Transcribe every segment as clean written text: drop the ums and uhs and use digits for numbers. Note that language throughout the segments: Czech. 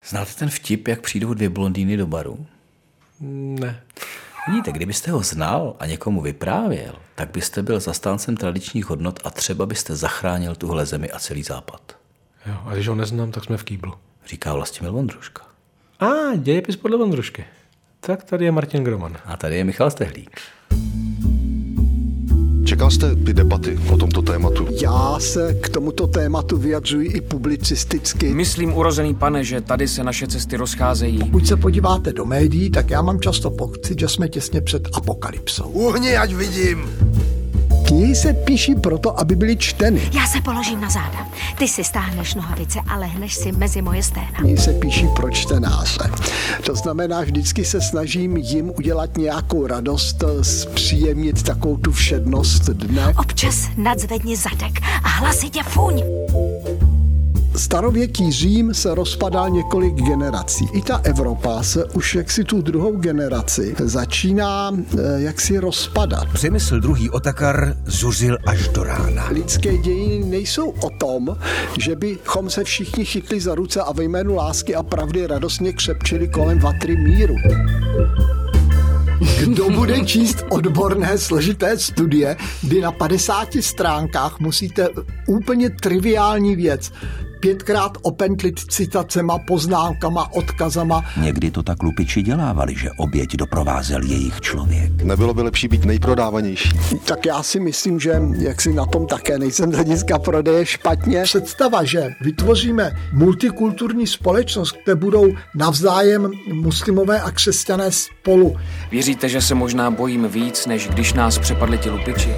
Znáte ten vtip, jak přijdou dvě blondýny do baru? Ne. Vidíte, kdybyste ho znal a někomu vyprávěl, tak byste byl zastáncem tradičních hodnot a třeba byste zachránil tuhle zemi a celý západ. Jo, a když ho neznám, tak jsme v kýblu. Říká Vlastimil Vondruška. Dějepis podle Vondrušky. Tak tady je Martin Groman. A tady je Michal Stehlík. Čekal jste ty debaty o tomto tématu? Já se k tomuto tématu vyjadřuji i publicisticky. Myslím, urozený pane, že tady se naše cesty rozcházejí. Pokud se podíváte do médií, tak já mám často pocit, že jsme těsně před apokalypsou. Uhni, ať vidím! Knihy se píší proto, aby byly čteny. Já se položím na záda. Ty si stáhneš nohavice a lehneš si mezi moje sténa. Knihy se píší pro čtenáře. To znamená, vždycky se snažím jim udělat nějakou radost, zpříjemnit takovou tu všednost dne. Občas nadzvedni zadek a hlasitě fuň. Starověký Řím se rozpadal několik generací. I ta Evropa se už jaksi tu druhou generaci začíná jaksi rozpadat. Přemysl druhý Otakar zuřil až do rána. Lidské dějiny nejsou o tom, že bychom se všichni chytli za ruce a ve jménu lásky a pravdy radostně křepčili kolem vatry míru. Kdo bude číst odborné složité studie, kdy na 50 stránkách musíte úplně triviální věc 5krát opentlit citacema, poznámkama, odkazama. Někdy to tak lupiči dělávali, že oběť doprovázel jejich člověk. Nebylo by lepší být nejprodávanější? Tak já si myslím, že jaksi na tom také nejsem z hlediska prodeje špatně. Představa, že vytvoříme multikulturní společnost, kde budou navzájem muslimové a křesťané spolu. Věříte, že se možná bojím víc, než když nás přepadli ti lupiči?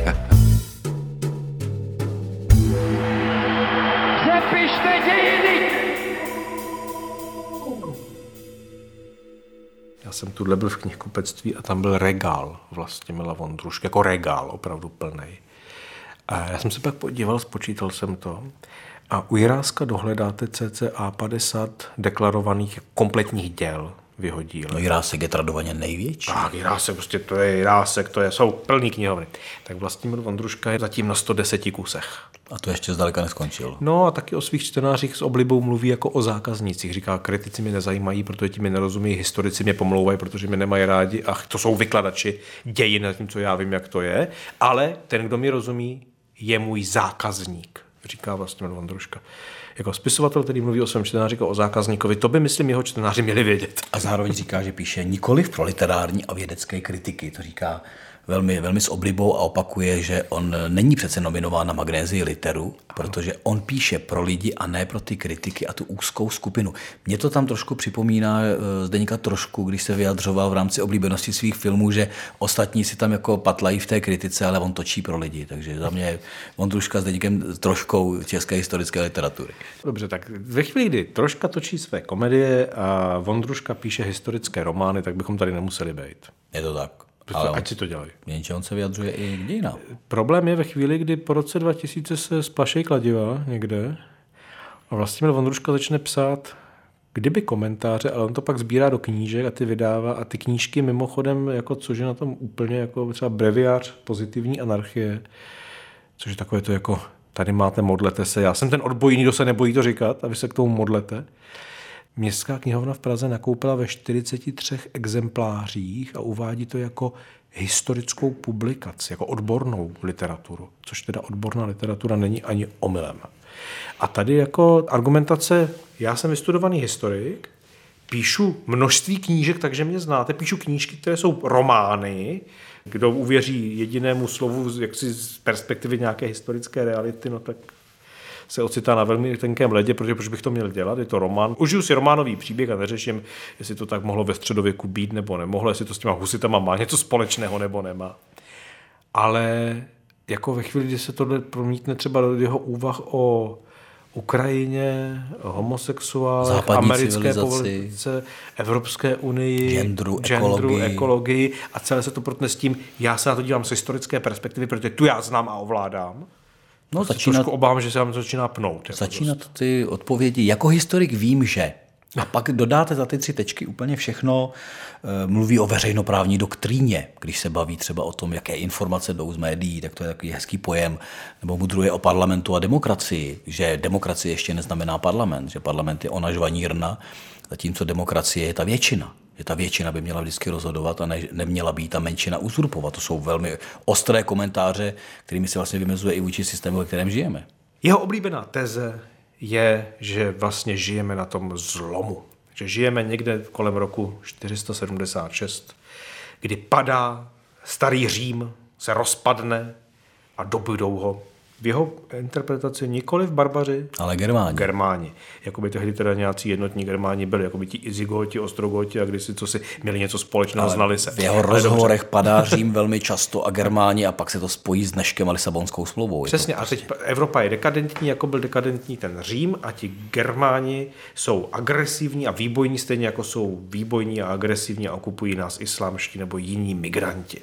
Já jsem tuhle byl v knihkupectví a tam byl regál Vlastimila Vondrušky, jako regál, opravdu plnej. A já jsem se pak podíval, spočítal jsem to a u Jiráska dohledáte cca 50 deklarovaných kompletních děl v jeho díle. No Jirásek je tradovaně největší. Tak, Jirásek, prostě to je Jirásek, jsou plný knihovny. Tak Vlastimil Vondruška je zatím na 110 kusech. A to ještě zdaleka neskončil. No a taky o svých čtenářích s oblibou mluví jako o zákaznících. Říká, kritici mě nezajímají, protože ti mi nerozumí, historici mě pomlouvají, protože mě nemají rádi. Ach, to jsou vykladači dějin, tím, co já vím, jak to je. Ale ten, kdo mi rozumí, je můj zákazník, říká Vlastimil Vondruška. Jako spisovatel, který mluví o svém čtenáři jako o zákazníkovi, to by, myslím, jeho čtenáři měli vědět. A zároveň říká, že píše nikoliv pro literární a vědecké kritiky. To říká velmi, velmi s oblibou a opakuje, že on není přece nominován na Magnézii literu, protože on píše pro lidi a ne pro ty kritiky a tu úzkou skupinu. Mě to tam trošku připomíná Zdeňka Trošku, když se vyjadřoval v rámci oblíbenosti svých filmů, že ostatní si tam jako patlají v té kritice, ale on točí pro lidi. Takže za mě Vondruška s Zdeňkem Troškou české historické literatury. Dobře, tak ve chvíli, kdy Troška točí své komedie a Vondruška píše historické romány, tak bychom tady nemuseli být. Je to tak. Ale ať si to dělají. Jenže on se vyjadřuje i k dějinám. Problém je ve chvíli, kdy po roce 2000 se splašejí kladiva někde a Vlastimil Vondruška začne psát kdyby komentáře, ale on to pak sbírá do knížek a ty vydává a ty knížky mimochodem, jako což je na tom úplně jako třeba breviář pozitivní anarchie, což je takové to jako tady máte, modlete se. Já jsem ten odbojný, kdo se nebojí to říkat a vy se k tomu modlete. Městská knihovna v Praze nakoupila ve 43 exemplářích a uvádí to jako historickou publikaci, jako odbornou literaturu, což teda odborná literatura není ani omylem. A tady jako argumentace, já jsem vystudovaný historik, píšu množství knížek, takže mě znáte, píšu knížky, které jsou romány, kdo uvěří jedinému slovu jaksi z perspektivy nějaké historické reality, no tak se ocitá na velmi tenkém ledě, protože proč bych to měl dělat, je to román. Užiju si románový příběh a neřeším, jestli to tak mohlo ve středověku být nebo nemohlo, jestli to s těma husitama má něco společného nebo nemá. Ale jako ve chvíli, kdy se tohle promítne třeba do jeho úvah o Ukrajině, homosexuálech, americké politice, Evropské unii, genderu, ekologii a celé se to protne s tím, já se na to dívám z historické perspektivy, protože tu já znám a ovládám. No, trošku obávám, že se vám to začíná pnout. Začínat ty odpovědi. Jako historik vím, že. A pak dodáte za ty 3 tečky úplně všechno. Mluví o veřejnoprávní doktríně, když se baví třeba o tom, jaké informace jdou z médií, tak to je takový hezký pojem. Nebo mudruje o parlamentu a demokracii, že demokracie ještě neznamená parlament, že parlament je ona žvanírna, Zatímco demokracie je ta většina. Že ta většina by měla vždycky rozhodovat a neměla být ta menšina uzurpovat. To jsou velmi ostré komentáře, kterými se vlastně vymezuje i vůči systému, ve kterém žijeme. Jeho oblíbená teze je, že vlastně žijeme na tom zlomu. Že žijeme někde kolem roku 476, kdy padá starý Řím, se rozpadne a dobudou ho. V jeho interpretaci nikoli v barbaři, ale Germáni. Jakoby tehdy teda nějací jednotní Germáni byli, jakoby ti Izigoti, Ostrogoti a kdysi co si měli něco společného, znali se. V jeho rozhovorech padá Řím velmi často a Germáni a pak se to spojí s dneškem a Lisabonskou smlouvou. Přesně, a teď Evropa je dekadentní, jako byl dekadentní ten Řím a ti Germáni jsou agresivní a výbojní, stejně jako jsou výbojní a agresivní a okupují nás islámští nebo jiní migranti.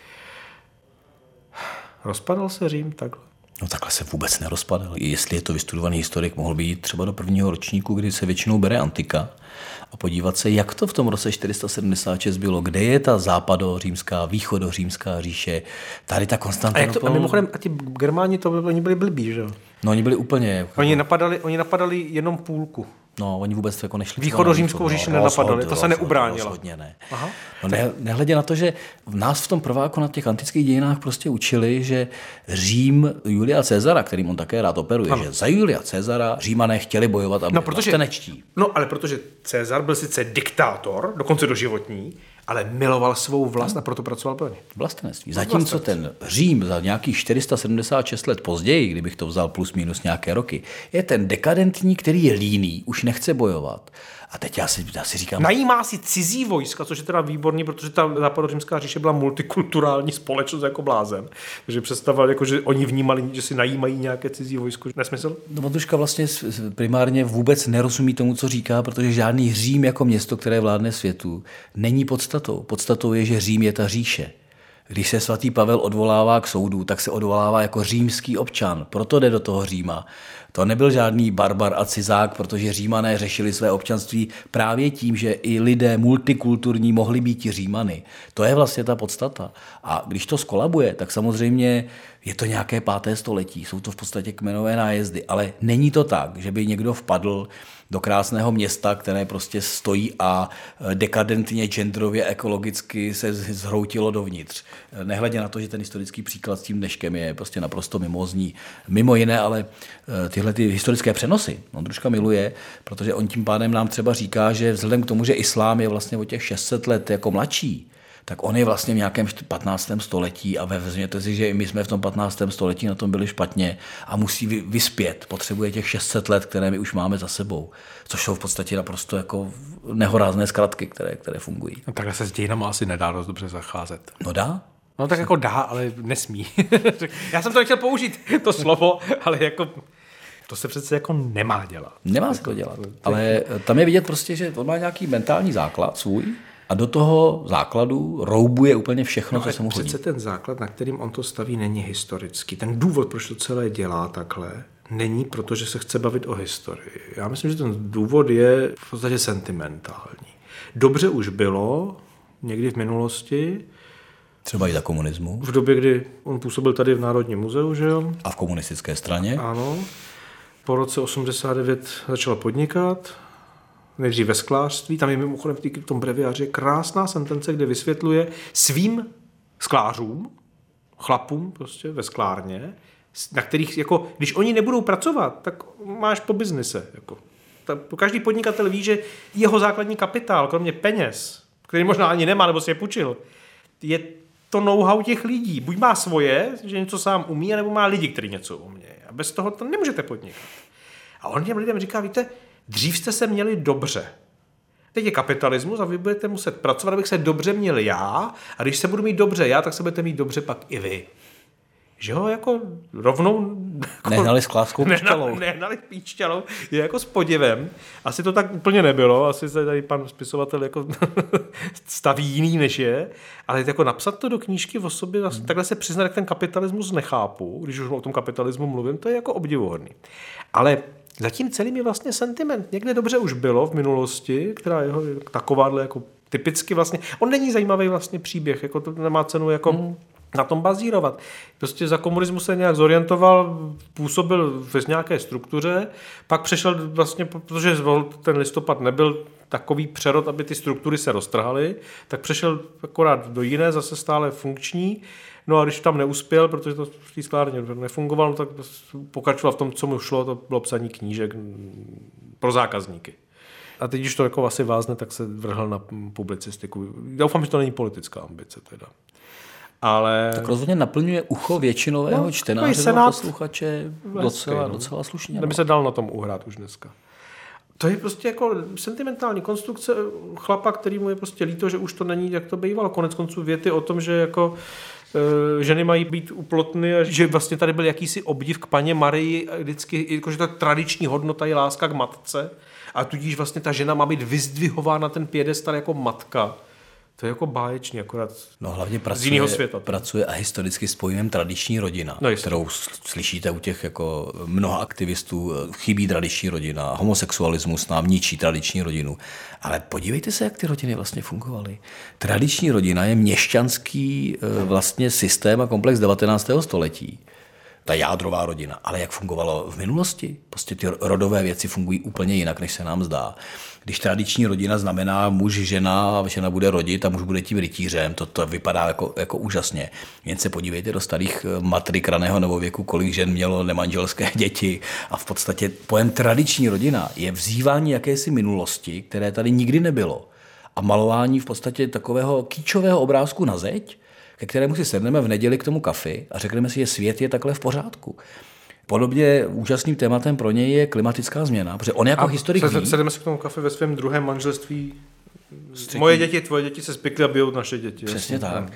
Rozpadal se Řím takhle? No takhle se vůbec nerozpadal. Jestli je to vystudovaný historik, mohl by jít třeba do prvního ročníku, kdy se většinou bere antika a podívat se, jak to v tom roce 476 bylo, kde je ta západořímská, východořímská říše, tady ta Konstantinopol. A mimochodem, a ti Germáni, oni byli blbí, že jo? No oni byli úplně... Oni napadali jenom půlku. No, oni vůbec jako nešli. Východořímskou říši nenapadali, to se neubránilo. Rozhodně ne. Aha. No, nehledě na to, že v nás v tom prváku na těch antických dějinách prostě učili, že Řím Julia Caesara, kterým on také rád operuje, ano. Že za Julia Caesara Římané chtěli bojovat a byli vlastenečtí. No, ale protože Caesar byl sice diktátor, dokonce doživotní, ale miloval svou vlast a proto pracoval pro ně. Vlastenectví. Zatímco ten Řím za nějakých 476 let později, kdybych to vzal plus minus nějaké roky, je ten dekadentní, který je líný, už nechce bojovat. A teď já si říkám... Najímá si cizí vojska, což je teda výborný, protože ta západořímská říše byla multikulturální společnost jako blázen. Takže představoval, jako, že oni vnímali, že si najímají nějaké cizí vojsko. Nesmysl? No, Vondruška vlastně primárně vůbec nerozumí tomu, co říká, protože žádný Řím jako město, které vládne světu, není podstatou. Podstatou je, že Řím je ta říše. Když se svatý Pavel odvolává k soudu, tak se odvolává jako římský občan. Proto jde do toho Říma. To nebyl žádný barbar a cizák, protože Římané řešili své občanství právě tím, že i lidé multikulturní mohli být i Římany. To je vlastně ta podstata. A když to skolabuje, tak samozřejmě je to nějaké 5. století. Jsou to v podstatě kmenové nájezdy. Ale není to tak, že by někdo vpadl do krásného města, které prostě stojí a dekadentně, genderově, ekologicky se zhroutilo dovnitř. Nehledě na to, že ten historický příklad s tím dneškem je prostě naprosto mimózní. Mimo jiné, ale tyhle ty historické přenosy Ondruška miluje, protože on tím pádem nám třeba říká, že vzhledem k tomu, že islám je vlastně o těch 600 let jako mladší, tak on je vlastně v nějakém 15. století a vezměte si, že my jsme v tom 15. století na tom byli špatně a musí vyspět. Potřebuje těch 600 let, které my už máme za sebou. Což jsou v podstatě naprosto jako nehorázné zkratky, které fungují. No, takhle se s dějinama asi nedá dost dobře zacházet. No dá? No tak jako dá, ale nesmí. Já jsem to nechtěl použít, to slovo, ale jako... To se přece jako nemá dělat. Nemá se to dělat, ale tam je vidět prostě, že on má nějaký mentální základ svůj a do toho základu roubuje úplně všechno, co se mu hodí. Přece ten základ, na kterým on to staví, není historický. Ten důvod, proč to celé dělá takhle, není proto, že se chce bavit o historii. Já myslím, že ten důvod je v podstatě sentimentální. Dobře už bylo někdy v minulosti, třeba i za komunismu. V době, kdy on působil tady v Národním muzeu, že jo? A v komunistické straně. Ano. Po roce 89 začal podnikat, nejdřív ve sklářství, tam je mimochodem v tom breviáři krásná sentence, kde vysvětluje svým sklářům, chlapům prostě ve sklárně, na kterých, jako, když oni nebudou pracovat, tak máš po biznise. Jako. Každý podnikatel ví, že jeho základní kapitál, kromě peněz, který možná ani nemá, nebo si je půjčil, je to know-how těch lidí. Buď má svoje, že něco sám umí, nebo má lidi, kteří něco umí. A bez toho to nemůžete podnikat. A on těm lidem říká, víte, dřív jste se měli dobře. Teď je kapitalismus a vy budete muset pracovat, abych se dobře měl já, a když se budu mít dobře já, tak se budete mít dobře pak i vy. Že ho jako rovnou... Jako, nehnali skládkou píšťalou. Nehnali píšťalou, je jako s podivem. Asi to tak úplně nebylo, asi se tady pan spisovatel jako staví jiný než je, ale jako napsat to do knížky o sobě, takhle se přiznat, jak ten kapitalismus nechápu, když už o tom kapitalismu mluvím, to je jako obdivuhodný. Ale zatím celým je vlastně sentiment. Někde dobře už bylo v minulosti, která jeho takováhle jako typicky vlastně, on není zajímavý vlastně příběh, jako to nemá cenu jako na tom bazírovat. Prostě za komunismu se nějak zorientoval, působil v nějaké struktuře, pak přešel vlastně, protože ten listopad nebyl takový přerod, aby ty struktury se roztrhaly, tak přešel akorát do jiné, zase stále funkční. No a když tam neuspěl, protože to v té sklárně nefungovalo, tak pokračoval v tom, co mu šlo, to bylo psaní knížek pro zákazníky. A teď, když to jako asi vázne, tak se vrhl na publicistiku. Doufám, že to není politická ambice teda. Ale... Tak rozhodně naplňuje ucho většinového čtenáře a posluchače docela slušně. Kdyby se dal na tom uhrát už dneska. To je prostě jako sentimentální konstrukce chlapa, který mu je prostě líto, že už to není, jak to bývalo. Konec konců věty o tom, že jako ženy mají být uplotny a že vlastně tady byl jakýsi obdiv k paně Marii, vždycky, jakože ta tradiční hodnota je láska k matce a tudíž vlastně ta žena má být vyzdvihována na ten piedestal jako matka. To je jako báječný, akorát hlavně z jiného světa. Pracuje a historicky s pojmem tradiční rodina, kterou slyšíte u těch jako mnoha aktivistů, chybí tradiční rodina, homosexualismus nám ničí tradiční rodinu. Ale podívejte se, jak ty rodiny vlastně fungovaly. Tradiční rodina je měšťanský vlastně systém a komplex 19. století. Ta jádrová rodina. Ale jak fungovalo v minulosti? Prostě ty rodové věci fungují úplně jinak, než se nám zdá. Když tradiční rodina znamená muž, žena bude rodit a muž bude tím rytířem, to vypadá jako úžasně. Jen se podívejte do starých matrik raného novověku, kolik žen mělo nemanželské děti a v podstatě pojem tradiční rodina je vzývání jakési minulosti, které tady nikdy nebylo a malování v podstatě takového kýčového obrázku na zeď, ke kterému si sedneme v neděli k tomu kafi a řekneme si, že svět je takhle v pořádku. Podobně úžasným tématem pro něj je klimatická změna, protože on jako historik ví... Sedeme si k tomu kafi ve svém druhém manželství. Moje děti, tvoje děti se spikly a bijou naše děti. Přesně tak.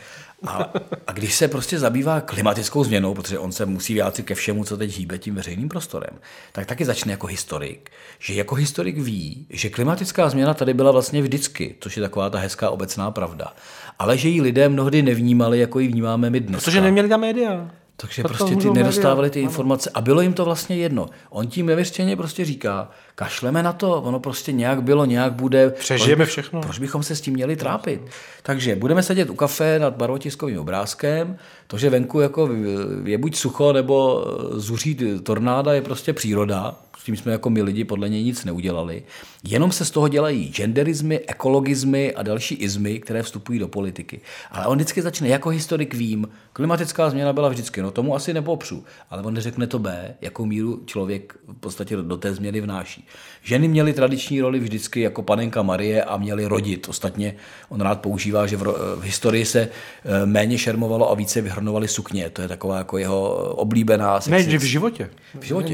A když se prostě zabývá klimatickou změnou, protože on se musí vyjádřit ke všemu, co teď hýbe tím veřejným prostorem, tak taky začne jako historik, že jako historik ví, že klimatická změna tady byla vlastně vždycky, což je taková ta hezká obecná pravda, ale že ji lidé mnohdy nevnímali, jako ji vnímáme my dnes. Protože neměli tam média. Takže prostě ty nedostávali ty informace a bylo jim to vlastně jedno. On tím nevěřčeně prostě říká, kašleme na to, ono prostě nějak bylo, nějak bude. Přežijeme všechno. Proč bychom se s tím měli trápit? Takže budeme sedět u kafe nad barvotiskovým obrázkem, to, že venku jako je buď sucho nebo zuří tornáda, je prostě příroda. S tím jsme jako my lidi podle něj nic neudělali. Jenom se z toho dělají genderizmy, ekologizmy a další izmy, které vstupují do politiky. Ale on vždycky začne, jako historik vím, klimatická změna byla vždycky, no tomu asi nepopřu, ale on neřekne to B, jakou míru člověk v podstatě do té změny vnáší. Ženy měly tradiční roli vždycky jako panenka Marie a měly rodit. Ostatně on rád používá, že v historii se méně šermovalo a více vyhrnovaly sukně. To je taková jako jeho oblíbená Ne, v životě. V životě.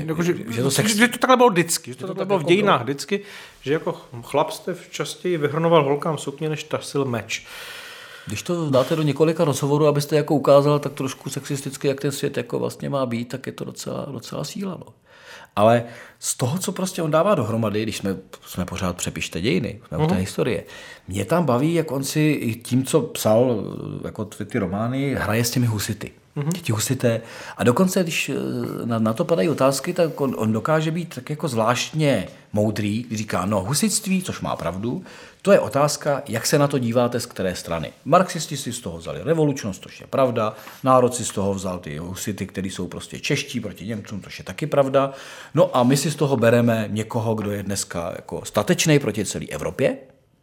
Že to takhle bylo vždycky. Že to takhle bylo v dějinách vždycky, že jako chlap jste častěji vyhrnoval holkám sukně, než tasil meč. Když to dáte do několika rozhovorů, abyste jako ukázal tak trošku sexisticky, jak ten svět jako vlastně má být, tak je to docela síla. No. Ale z toho, co prostě on dává dohromady, když jsme pořád přepište dějiny, jsme u té historie, mě tam baví, jak on si tím, co psal, jako ty romány, hraje s těmi husity. Ti husité. A dokonce, když na to padají otázky, tak on dokáže být tak jako zvláštně moudrý, když říká, no husitství, což má pravdu, to je otázka, jak se na to díváte z které strany. Marxisti si z toho vzali revolučnost, což je pravda, národ si z toho vzal ty husity, kteří jsou prostě čeští proti Němcům, což je taky pravda. No a my si z toho bereme někoho, kdo je dneska jako statečný proti celé Evropě.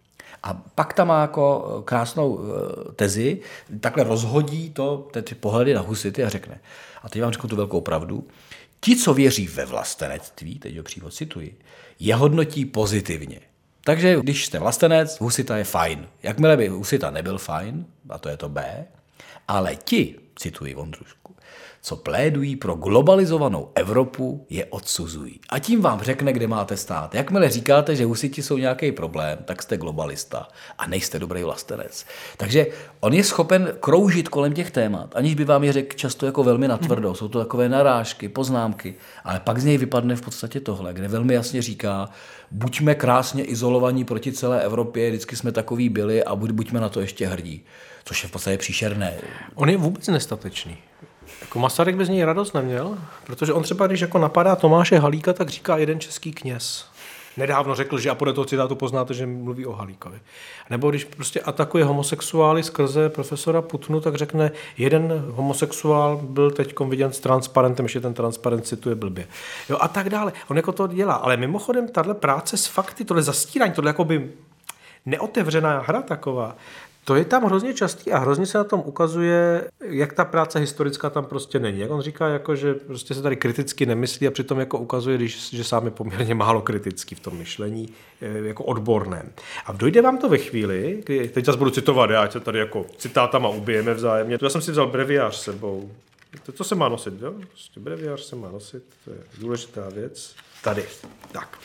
A pak tam má jako krásnou tezi, takhle rozhodí ty pohledy na husity a řekne, a teď vám řeknu tu velkou pravdu, ti, co věří ve vlastenectví, teď ho přímo cituji, je hodnotí pozitivně. Takže když jste vlastenec, husita je fajn. Jakmile by husita nebyl fajn, a to je to B, ale ti, cituji Vondrušku, co plédují pro globalizovanou Evropu, je odsuzují. A tím vám řekne, kde máte stát. Jakmile říkáte, že husiti jsou nějaký problém, tak jste globalista a nejste dobrý vlastenec. Takže on je schopen kroužit kolem těch témat, aniž by vám je řekl často jako velmi natvrdo. Jsou to takové narážky, poznámky, ale pak z něj vypadne v podstatě tohle, kde velmi jasně říká, buďme krásně izolovaní proti celé Evropě, vždycky jsme takový byli a buďme na to ještě hrdí. Což je v podstatě příšerné. On je vůbec nestatečný. Jako Masaryk by z něj radost neměl, protože on třeba, když jako napadá Tomáše Halíka, tak říká jeden český kněz. nedávno řekl, že a podle toho citátu poznáte, že mluví o Halíkovi. Nebo když prostě atakuje homosexuály skrze profesora Putnu, tak řekne, jeden homosexuál byl teďkom viděn s transparentem, ještě ten transparent cituje blbě. Jo, a tak dále. On jako to dělá. Ale mimochodem, tahle práce s fakty, tohle zastírání, tohle jakoby neotevřená hra taková, to je tam hrozně častý a hrozně se na tom ukazuje, jak ta práce historická tam prostě není. Jak on říká, jako, že prostě se tady kriticky nemyslí a přitom jako ukazuje, že sám je poměrně málo kritický v tom myšlení jako odborném. A dojde vám to ve chvíli, kdy, teď zase budu citovat, já se tady jako citátama ubijeme vzájemně. Já jsem si vzal breviář s sebou. To se má nosit, jo? Prostě breviář se má nosit, to je důležitá věc. Tady, tak.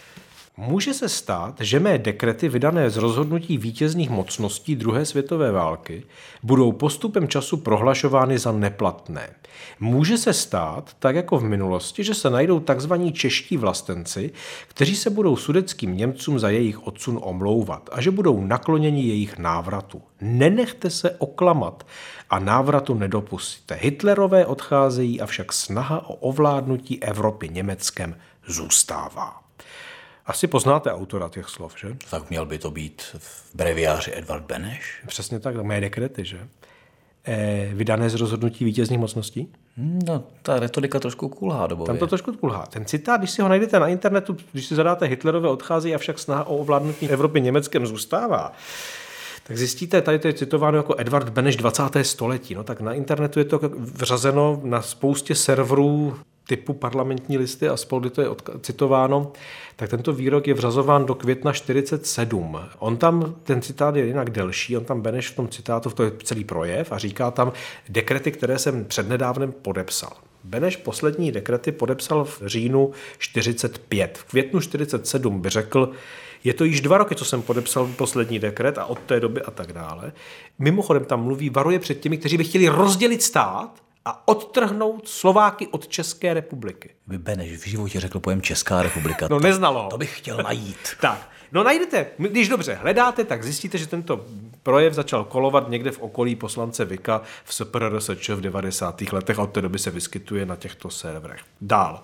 Může se stát, že mé dekrety vydané z rozhodnutí vítězných mocností druhé světové války budou postupem času prohlašovány za neplatné. Může se stát, tak jako v minulosti, že se najdou takzvaní čeští vlastenci, kteří se budou sudetským Němcům za jejich odsun omlouvat a že budou nakloněni jejich návratu. Nenechte se oklamat a návratu nedopustíte. Hitlerové odcházejí, avšak snaha o ovládnutí Evropy Německem zůstává. Asi poznáte autora těch slov, že? Tak měl by to být v breviáři Edvard Beneš. Přesně tak, mé dekrety, že? Vydané z rozhodnutí vítězných mocností? No, ta retorika trošku kulhá dobově. Tam to trošku kulhá. Ten citát, když si ho najdete na internetu, když si zadáte Hitlerové odchází, avšak snaha o ovládnutí Evropy Německem zůstává, tak zjistíte, tady to je citováno jako Edvard Beneš 20. století. No tak na internetu je to vřazeno na spoustě serverů typu Parlamentní listy a spolu, kdy to je citováno, tak tento výrok je vřazován do května 1947. On tam, ten citát je jinak delší, on tam Beneš v tom citátu, to je celý projev a říká tam dekrety, které jsem přednedávnem podepsal. Beneš poslední dekrety podepsal v říjnu 45. V květnu 47 by řekl, je to již 2 roky, co jsem podepsal poslední dekret a od té doby a tak dále. Mimochodem tam mluví, varuje před těmi, kteří by chtěli rozdělit stát a odtrhnout Slováky od České republiky. By Beneš v životě řekl pojem Česká republika. No neznalo ho. To bych chtěl najít. Tak, no najdete, když dobře hledáte, tak zjistíte, že tento projev začal kolovat někde v okolí poslance Vika v SPRSČ v 90. letech a od té doby se vyskytuje na těchto serverech. Dál.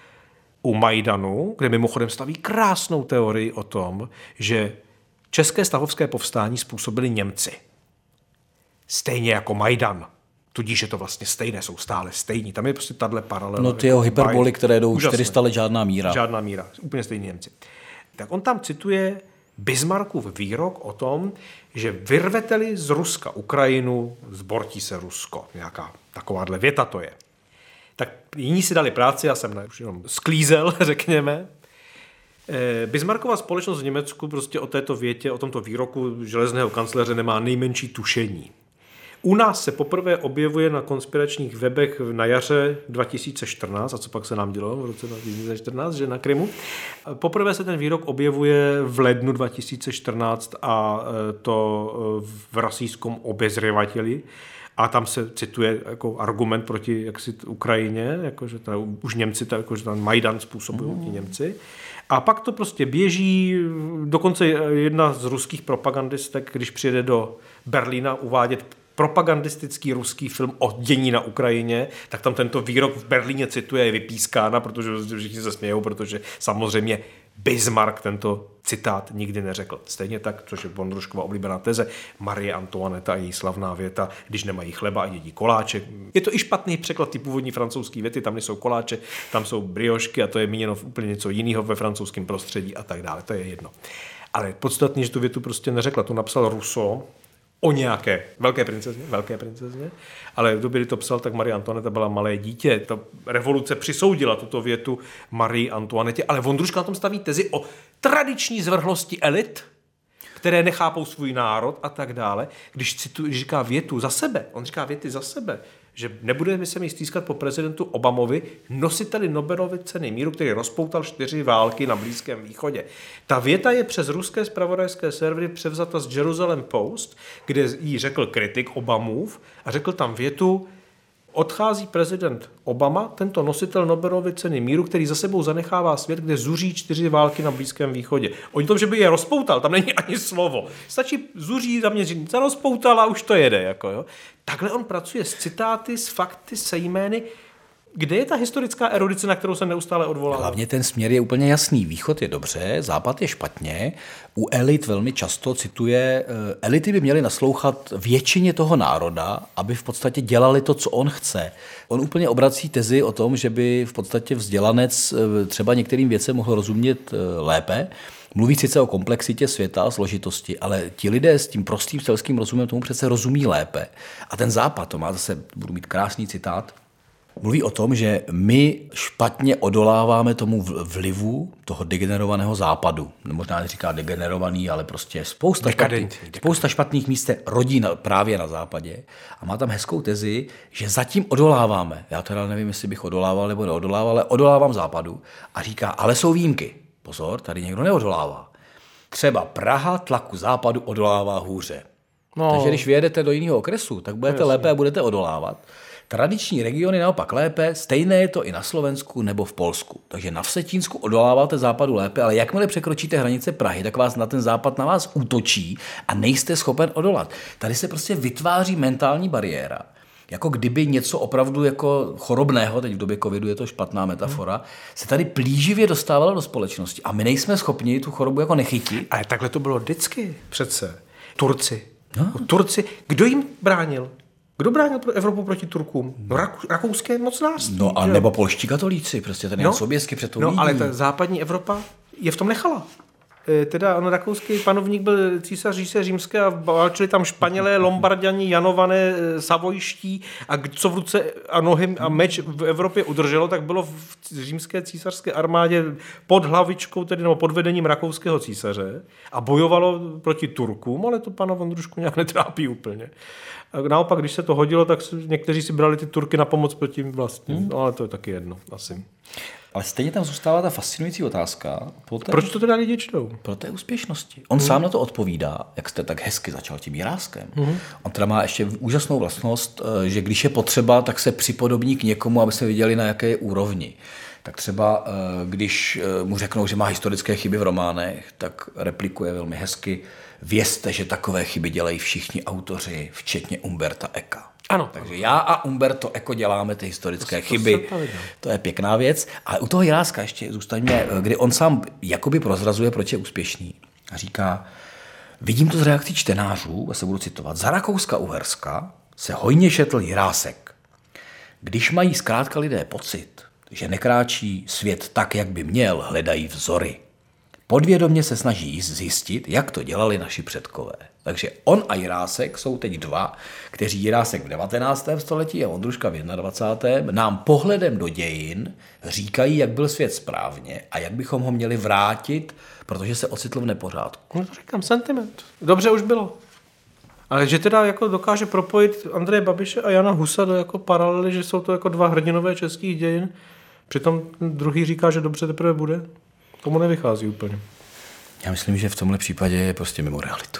U Majdanu, kde mimochodem staví krásnou teorii o tom, že české stavovské povstání způsobili Němci. Stejně jako Majdan. Tudíž je to vlastně stejné, jsou stále stejní. Tam je prostě tahle paralela. No ty jeho hyperboly, které jdou 400 let, žádná míra. Žádná míra, úplně stejní Němci. Tak on tam cituje Bismarckův výrok o tom, že vyrvete-li z Ruska Ukrajinu, zbortí se Rusko. Nějaká takováhle věta to je. Tak jiní si dali práci, já jsem už jenom sklízel, řekněme. Bismarckova společnost v Německu prostě o této větě, o tomto výroku železného kancléře nemá nejmenší tušení. U nás se poprvé objevuje na konspiračních webech na jaře 2014, a co pak se nám dělo v roce 2014, že na Krymu. Poprvé se ten výrok objevuje v lednu 2014 a to v rasijskom obezřevateli. A tam se cituje jako argument proti jaksi Ukrajině, jakože už Němci, jakože tam Majdan způsobují ti Němci. A pak to prostě běží, dokonce jedna z ruských propagandistek, když přijede do Berlína uvádět propagandistický ruský film o dění na Ukrajině, tak tam tento výrok v Berlíně cituje, je vypískána, protože všichni se smějou, protože samozřejmě Bismarck tento citát nikdy neřekl. Stejně tak, což je Vondruškova oblíbená teze, Marie Antoineta a její slavná věta, když nemají chleba a jedí koláče. Je to i špatný překlad ty původní francouzské věty, tam nejsou koláče, tam jsou briošky a to je míněno úplně něco jiného ve francouzském prostředí a tak dále. To je jedno. Ale podstatný, že tu větu prostě neřekla, to napsal Rousseau o nějaké velké princezně, ale v době, kdy to psal, tak Marie Antoineta byla malé dítě. Ta revoluce přisoudila tuto větu Marie Antoinetě, ale Vondruška na tom staví tezi o tradiční zvrhlosti elit, které nechápou svůj národ a tak dále. Když říká větu za sebe, on říká věty za sebe, že nebudeme se mi stýskat po prezidentu Obamovi, nositeli Nobelovy ceny míru, který rozpoutal 4 války na Blízkém východě. Ta věta je přes ruské zpravodajské servery převzata z Jerusalem Post, kde jí řekl kritik Obamův a řekl tam větu: odchází prezident Obama, tento nositel Nobelovy ceny míru, který za sebou zanechává svět, kde zuří 4 války na Blízkém východě. O tom, že by je rozpoutal, tam není ani slovo. Stačí zuří, zaměřit, se rozpoutal a už to jede. Jako, jo. Takhle on pracuje s citáty, s fakty, se jmény. Kde je ta historická erudice, na kterou se neustále odvolává? Hlavně ten směr je úplně jasný. Východ je dobře, západ je špatně. U elit velmi často cituje, elity by měly naslouchat většině toho národa, aby v podstatě dělali to, co on chce. On úplně obrací tezi o tom, že by v podstatě vzdělanec třeba některým věcem mohl rozumět lépe. Mluví sice o komplexitě světa a složitosti, ale ti lidé s tím prostým selským rozumem tomu přece rozumí lépe. A ten západ, to má zase, budu mít krásný citát, mluví o tom, že my špatně odoláváme tomu vlivu toho degenerovaného západu. Možná neříká degenerovaný, ale prostě spousta špatných míst se rodí právě na západě. A má tam hezkou tezi, že zatím odoláváme. Já teda nevím, jestli bych odolával nebo neodolával, ale odolávám západu. A říká, ale jsou výjimky. Pozor, tady někdo neodolává. Třeba Praha tlaku západu odolává hůře. No. Takže když vyjedete do jiného okresu, tak budete lépe a budete odolávat. Tradiční regiony naopak lépe, stejné je to i na Slovensku nebo v Polsku. Takže na Vsetínsku odoláváte západu lépe, ale jakmile překročíte hranice Prahy, tak vás na ten západ na vás útočí a nejste schopen odolat. Tady se prostě vytváří mentální bariéra. Jako kdyby něco opravdu jako chorobného, teď v době covidu je to špatná metafora, se tady plíživě dostávalo do společnosti a my nejsme schopni tu chorobu jako nechytit. Ale takhle to bylo vždycky přece. Turci. Turci, kdo jim bránil? Kdo bránil Evropu proti Turkům? No rakouské mocnářství. No a nebo polští katolíci, prostě ten Jan Soběsky před tou líní. No ale ta západní Evropa je v tom nechala. Teda on rakouský panovník byl císař říše římské a válčili tam Španělé, Lombarďani, Janované, Savojští a co v ruce a nohy a meč v Evropě udrželo, tak bylo v římské císařské armádě pod hlavičkou, tedy nebo pod vedením rakouského císaře a bojovalo proti Turkům, ale to pana Vondrušku nějak netrápí úplně. A naopak, když se to hodilo, tak někteří si brali ty Turky na pomoc proti vlastním, no ale to je taky jedno asi. Ale stejně tam zůstává ta fascinující otázka. Proč to teda lidi čtou? Pro té úspěšnosti. On sám na to odpovídá, jak jste tak hezky začal tím Jiráskem. On teda má ještě úžasnou vlastnost, že když je potřeba, tak se připodobní k někomu, aby se viděli, na jaké je úrovni. Tak třeba, když mu řeknou, že má historické chyby v románech, tak replikuje velmi hezky: vězte, že takové chyby dělají všichni autoři, včetně Umberta Ecka. Ano. Takže já a Umberto Eco děláme ty historické chyby. To je pěkná věc. Ale u toho Jiráska ještě zůstaňme, kdy on sám jakoby prozrazuje, proč je úspěšný. A říká, vidím to z reakcí čtenářů, a se budu citovat, za Rakouska-Uherska se hojně šetl Jirásek. Když mají zkrátka lidé pocit, že nekráčí svět tak, jak by měl, hledají vzory. Podvědomě se snaží zjistit, jak to dělali naši předkové. Takže on a Jirásek jsou teď dva, kteří Jirásek v 19. století a Vondruška v 21. nám pohledem do dějin říkají, jak byl svět správně a jak bychom ho měli vrátit, protože se ocitl v nepořádku. No to říkám, sentiment. Dobře už bylo. Ale že teda jako dokáže propojit Andreje Babiše a Jana Husa do jako paralely, že jsou to jako dva hrdinové českých dějin, přitom druhý říká, že dobře teprve bude. Tomu nevychází úplně. Já myslím, že v tomhle případě je prostě mimo realitu.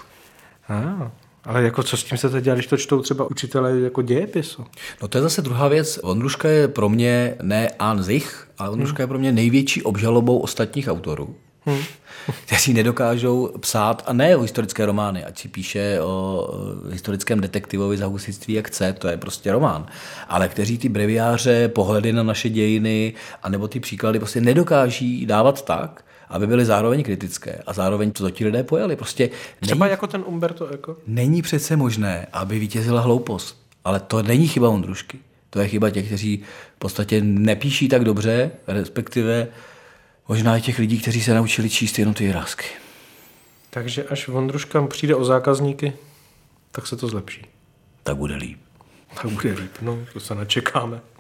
Ale jako co s tím se teď dělá, když to čtou třeba učitelé jako dějepisu? No to je zase druhá věc. Vondruška je pro mě ne an sich, ale Vondruška je pro mě největší obžalobou ostatních autorů, kteří nedokážou psát, a ne o historické romány, ať si píše o historickém detektivovi za husitství, jak chce, to je prostě román, ale kteří ty breviáře, pohledy na naše dějiny, anebo ty příklady prostě nedokáží dávat tak, aby byly zároveň kritické a zároveň to ti lidé pojali. Prostě třeba jako ten Umberto Eco. Není přece možné, aby vítězila hloupost, ale to není chyba Vondrušky. To je chyba těch, kteří v podstatě nepíší tak dobře, respektive možná i těch lidí, kteří se naučili číst jenom ty Jirásky. Takže až Vondruška přijde o zákazníky, tak se to zlepší. Tak bude líp. Tak bude líp, no, to se nečekáme.